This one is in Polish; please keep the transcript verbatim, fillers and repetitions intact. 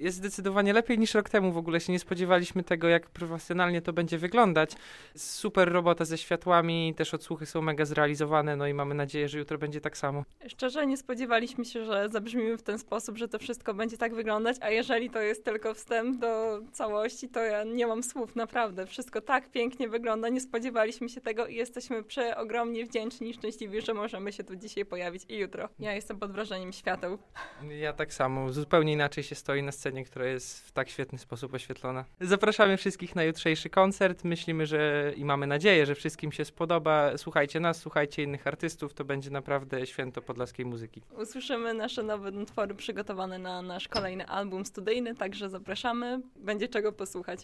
Jest zdecydowanie lepiej niż rok temu. W ogóle się nie spodziewaliśmy tego, jak profesjonalnie to będzie wyglądać. Super robota ze światłami, też odsłuchy są mega zrealizowane, no i mamy nadzieję, że jutro będzie tak samo. Szczerze nie spodziewaliśmy się, że zabrzmimy w ten sposób, że to wszystko będzie tak wyglądać, a jeżeli to jest tylko wstęp do całości, to ja nie mam słów, naprawdę. Wszystko tak pięknie wygląda, nie spodziewaliśmy się tego i jesteśmy przeogromnie wdzięczni i szczęśliwi, że możemy się tu dzisiaj pojawić i jutro. Ja jestem pod wrażeniem świateł. Ja tak samo. Zupełnie inaczej się stoi na scenie, która jest w tak świetny sposób oświetlona. Zapraszamy wszystkich na jutrzejszy koncert. Myślimy, że i mamy nadzieję, że wszystkim się spodoba. Słuchajcie nas, słuchajcie innych artystów. To będzie naprawdę święto podlaskiej muzyki. Usłyszymy nasze nowe utwory przygotowane na nasz kolejny album studyjny, także zapraszamy. Będzie czego posłuchać.